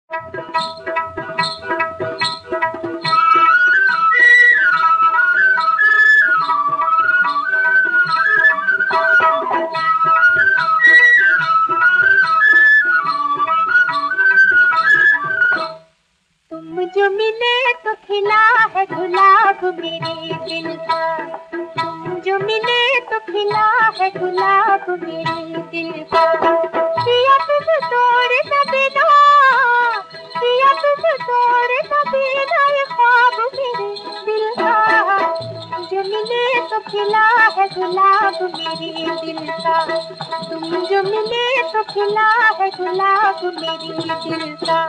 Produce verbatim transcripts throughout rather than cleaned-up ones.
तुम जो मिले तो खिला है गुलाब मेरे दिल का। तुम जो मिले तो खिला है गुलाब मेरे दिल का। पिया तुम तोड़ न देना, पिया तुम तोड़ न देना ये ख्वाब मेरे दिल का। तुम जो मिले तो खिला है गुलाब मेरे दिल का। तुम जो मिले तो खिला है गुलाब मेरे दिल का।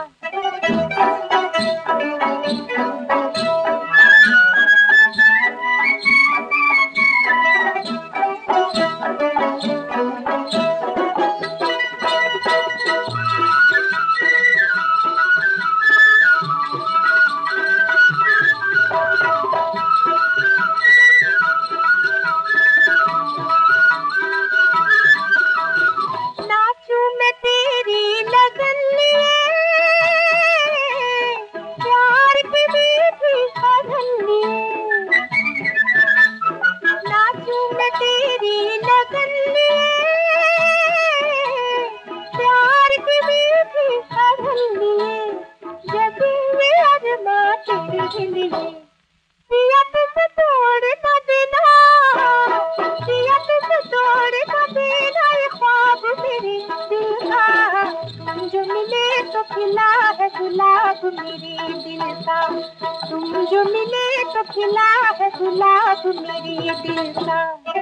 पिया तुम तोड़ न देना, पिया तुम तोड़ न देना ये ख्वाब मेरे दिल का। तुम जो मिले तो खिला है गुलाब मेरे दिल का। तुम जो मिले तो खिला है गुलाब मेरे दिल का।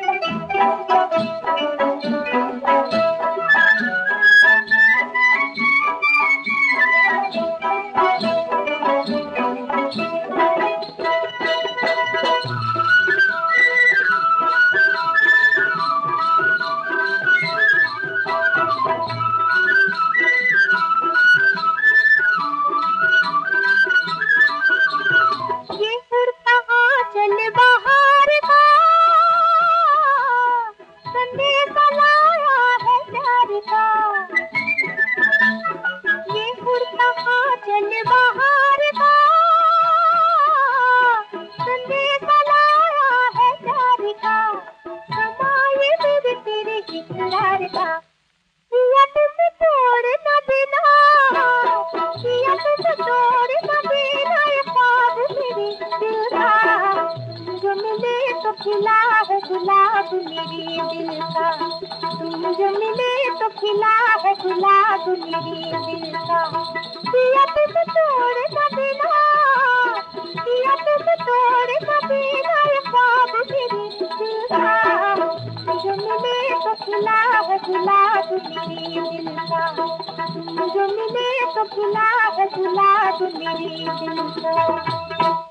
पिया तुम तोड़ न देना, पिया तुम तोड़ न देना ये ख्वाब मेरे दिल का। तुम जो मिले तो खिला है गुलाब मेरे दिल का। तुम जो मिले तो खिला है गुलाब मेरे दिल का। पिया तुम तोड़ न देना, पिया तुम तोड़ न देना ये ख्वाब मेरे दिल का। तुम जो मिले तो खिला है गुलाब मेरे दिल का। तुम जो मिले तो खिला है गुलाब मेरे दिल का।